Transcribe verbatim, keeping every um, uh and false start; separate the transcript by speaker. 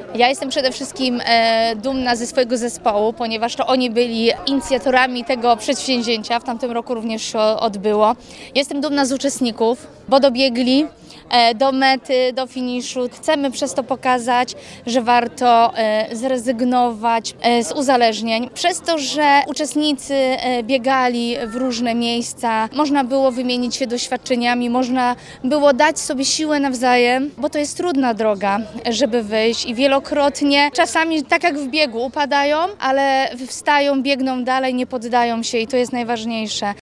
Speaker 1: Ja jestem przede wszystkim e, dumna ze swojego zespołu, ponieważ to oni byli inicjatorami tego przedsięwzięcia. W tamtym roku również się odbyło. Jestem dumna z uczestników, bo dobiegli e, do mety, do finiszu. Chcemy przez to pokazać, że warto e, zrezygnować e, z uzależnień. Przez to, że uczestnicy e, biegali w różne miejsca, można było wymienić się doświadczeniami, można było dać sobie siłę nawzajem, bo to jest trudna droga, żeby wyjść i wielokrotnie, czasami tak jak w biegu, upadają, ale wstają, biegną dalej, nie poddają się i to jest najważniejsze.